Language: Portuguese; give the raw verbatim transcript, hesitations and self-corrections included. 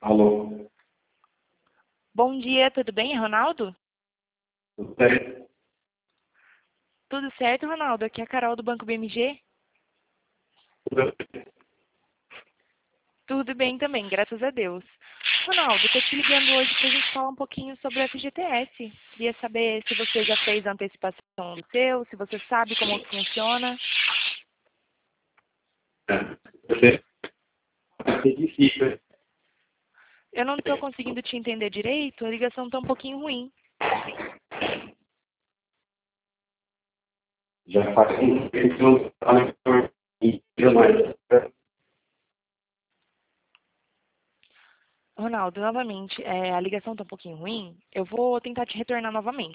Alô? Bom dia, tudo bem, Ronaldo? Tudo bem? Tudo certo, Ronaldo? Aqui é a Carol do Banco B M G. Tudo bem? Tudo bem também, graças a Deus. Ronaldo, estou te ligando hoje para a gente falar um pouquinho sobre o F G T S. Queria saber se você já fez a antecipação do seu, se você sabe como que funciona. Você é difícil. Eu não estou conseguindo te entender direito, a ligação está um pouquinho ruim. Já faz um tempo que não fala por mim, mas Ronaldo, novamente, é, a ligação está um pouquinho ruim. Eu vou tentar te retornar novamente.